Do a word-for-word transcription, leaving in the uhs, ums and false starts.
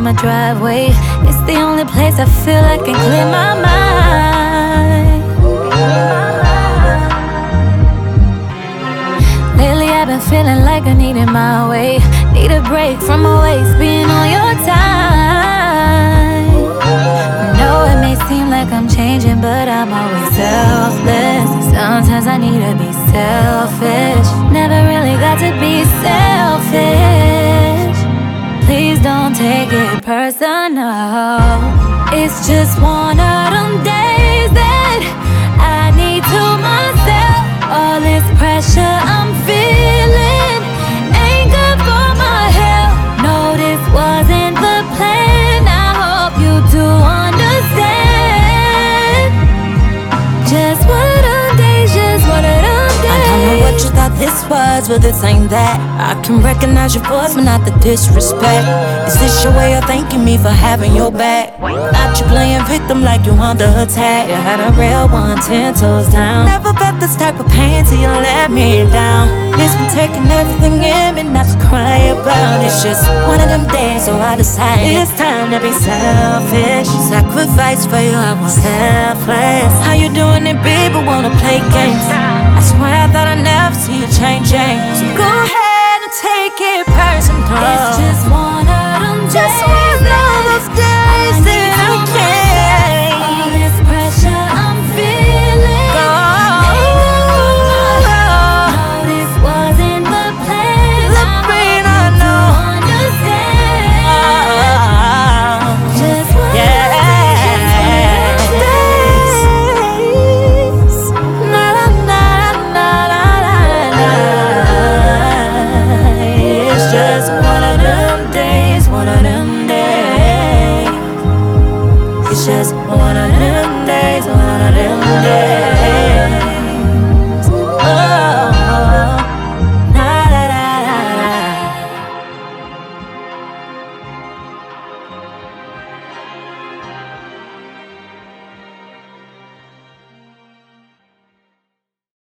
my driveway. It's the only place I feel I can clear my mind. Lately I've been feeling like I need it my way. Need a break from always being on your time. I know it may seem like I'm changing, but I'm always selfless. Sometimes I need to be selfish. Never really got to be selfish. Please don't take it personal. It's just one of them days that I need to myself. All this pressure I'm feeling ain't good for my health. No, this wasn't the plan. I hope you do understand. Just one of them days, just one of them days. I don't know what you thought this was, but this ain't that. I can recognize your voice, but not the disrespect. Is this your way of thanking me for having your back? Not you playing victim like you under attack. You had a real one, ten toes down. Never felt this type of pain till you let me down. It's been taking everything in me, not to cry about. It's just one of them days, so I decide it's time to be selfish. Sacrifice for you, I was selfless. How you doing it, baby? Wanna play games? I swear I thought I'd never see you changing. So go ahead and take it personal. It's just one of them days.